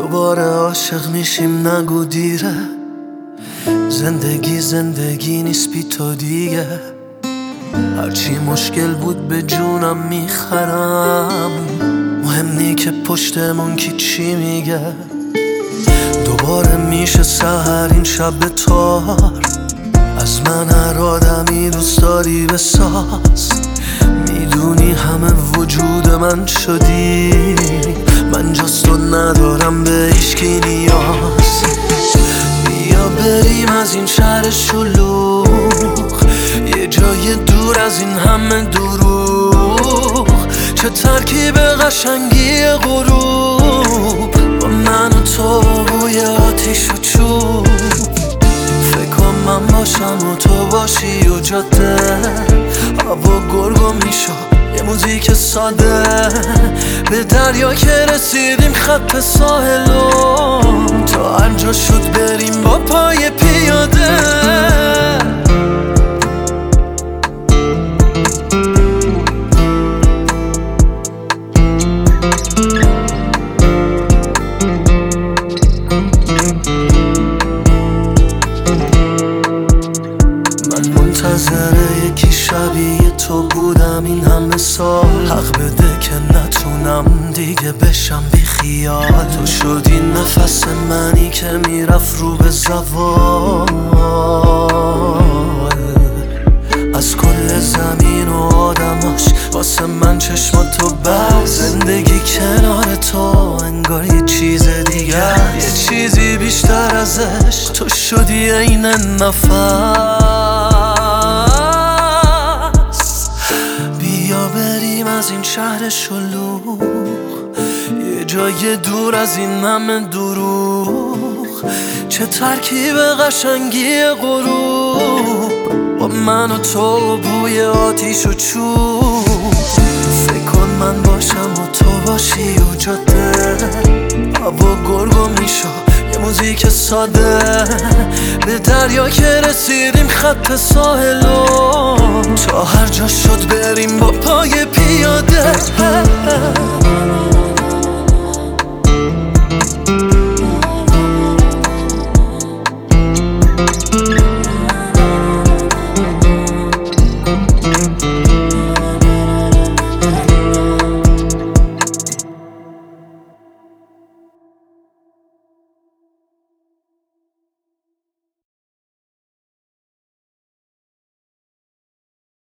دوباره عاشق میشیم نگو دیره. زندگی نیست بی تو دیگه. هرچی مشکل بود به جونم میخرم، مهم نی که پشتمون کی چی میگه. دوباره میشه سحر این شب تار، از من هر آدمی دوست داری بساز. میدونی همه وجود من شدی، من جز تو ندارم به هیچکی نیاز. بیا بریم از این شهر شلوغ، یه جای دور از این همه دروغ. چه ترکیب قشنگی غروب، با من و تو بوی آتیش و چوب. فکر کن من باشم و تو باشی و جاده، هوا گرگو میشد یه موزیک ساده. به دریا که رسیدیم خط ساحلم، تا هر جا شد بریم با پای پیاده. من منتظر یکی شبیه تو بودم این همه سال. حق بده که نتونم دیگه بشم بی خیال. تو شدی نفس منی که میرفت رو به زوال. از کل زمین و آدماش واسه من چشماتو بس. زندگی کنار تو انگار یه چیز دیگه، یه چیزی بیشتر ازش. تو شدی عین نفس. بیا بریم از این شهر شلوغ، یه جای دور از این همه دروغ. چه ترکیب قشنگی غروب، با من و تو بوی آتیش و چوب. فکر کن من باشم و تو باشی و جاده، هوا گرگو میشد یه موزیک ساده. به دریا که رسیدیم خط ساحلم، تا هر جا شد بریم با پای پیاده.